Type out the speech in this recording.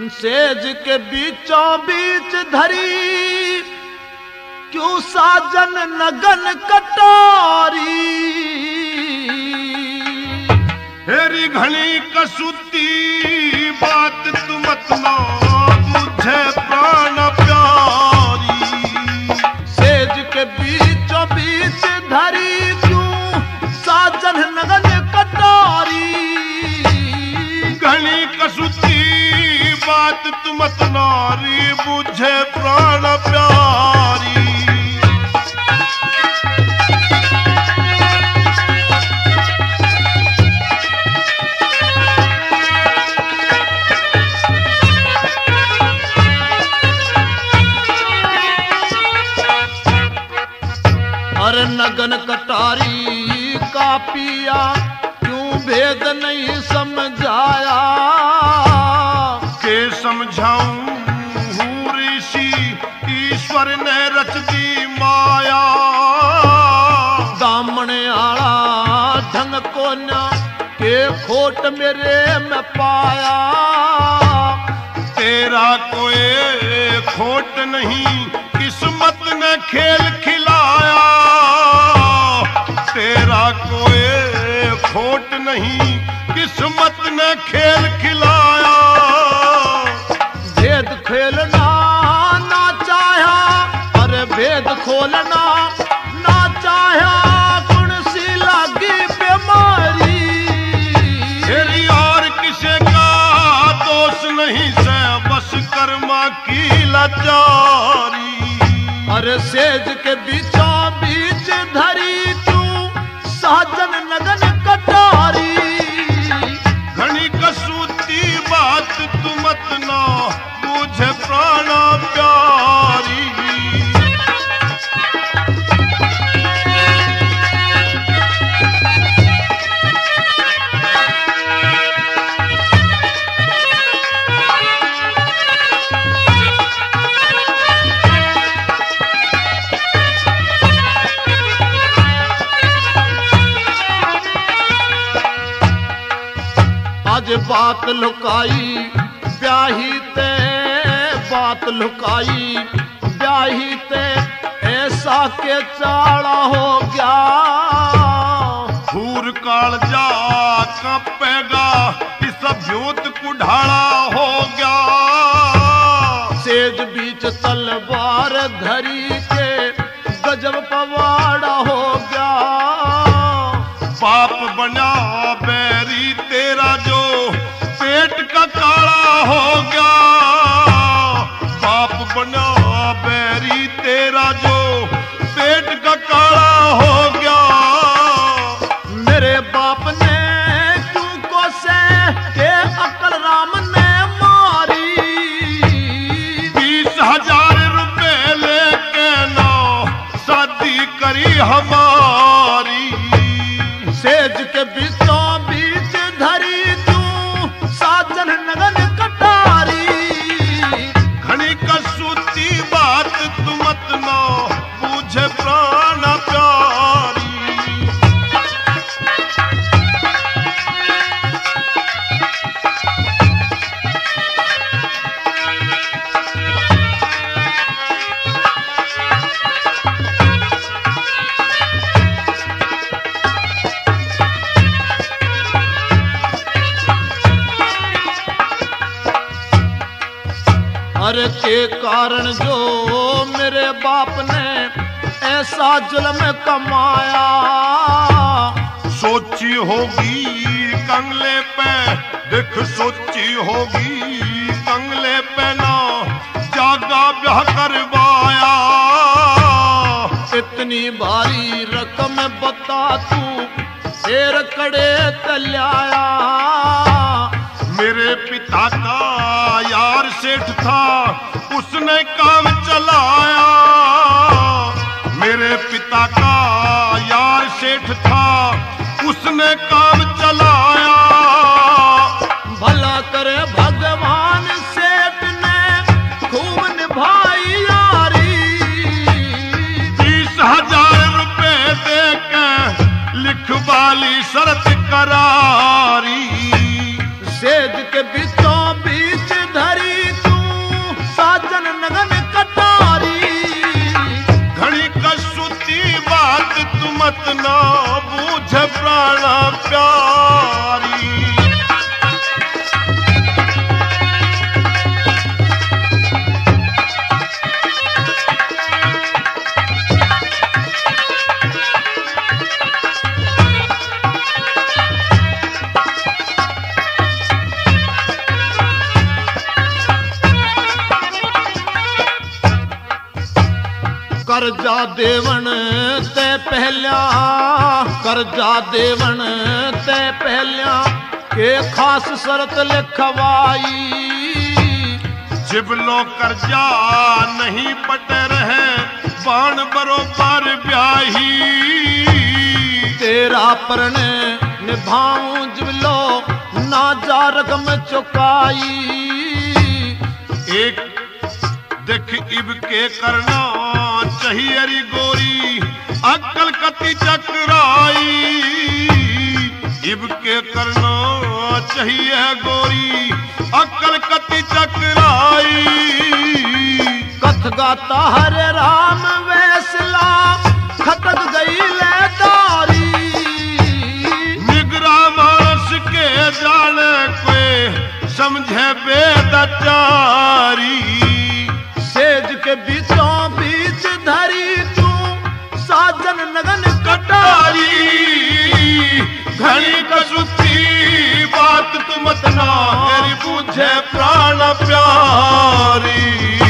Says के बीचों बीच धरी क्यों साजन नगन कटारी। हेरी घनी कसुती बात तू मत ना मुझे प्राण प्यारी। सेज के बीचों बीच धरी क्यों साजन नगन कटारी। घनी कसुती बात तू मत नारी मुझे प्राण प्यारी। अरे नगन कटारी का पिया क्यों भेद नहीं समझाया। के समझाऊं ऋषि ईश्वर ने रच दी माया। दामन आला ढंग को न के खोट मेरे में पाया। तेरा कोई खोट नहीं किस्मत ने खेल खिलाया। तेरा कोई खोट नहीं किस्मत ने खेल खिलाया। भेद खेलना ना चाहा अरे भेद खोलना ना चाहा कौन सी लागी बीमारी। तेरी और किसे का दोष नहीं से बस कर्मा की लाचारी। अरे सेज के बीचों बीच धरी तू साजन नगन कटारी। घनी कसूती बात तू मत ना मुझे प्राण प्यारी। आज बात लुकाई ब्याही ते बात लुकाई ब्याही ते ऐसा के चाड़ा हो गया। फूर काल जा कपेगा इस भ्योत कुढ़ाड़ा हो गया। सेज बीच तलवार धरी के गजब पवाड़ा हो गया। पाप बना बैरी तेरा जो पेट का काला हो गया। पाप बना बैरी तेरा जो पेट का काला हो गया। मेरे बाप ने क्यों कोसे के अकल राम ने मारी। 20,000 रुपए लेके ना शादी करी हमारी। सेज के बीचों बीच धरी तू साजन नगन कटारी। घनी कसूती बात तू मत ना मुझे प्राण प्यारी। अरे के कारण जो मेरे बाप ने ऐसा जुल्म कमाया। सोची होगी कंगले पे देख सोची होगी कंगले पे ना जागा ब्याह करवाया। इतनी भारी रकम बता तू शेर कड़े तल्याया। मेरे पिता का यार सेठ था उसने काम चलाया। मेरे पिता का यार सेठ था उसने काम चलाया। भला करे भगवान सेठ ने खूब निभाई यारी। 20,000 रुपए दे के लिखवाली शर्त करारी। सेज के बीचों बीच धरी तू मत ना बूझ प्राण प्यारी। करजा देवण ते पहल्या, करजा देवण ते पहल्या के खास शर्त लिखवाई। जिबलो करजा नहीं पट रहे बाण बरोबर ब्याही। तेरा प्रण निभाऊं जिबलो ना जा रकम चुकाई। एक देख इब के करना चाहिए री गोरी अक्ल कति चकराई। इब के करना चाहिए गोरी अक्ल कति चकराई। कथ गाता हरे राम वैसला खटक गई ले दारी। निगरा मानस के जाने कोई समझे बेदचारी। सेज के बीचों बीच धरी तू साजन नगन कटारी। घनी कसुती बात तू मत ना मेरी बूझे प्राण प्यारी।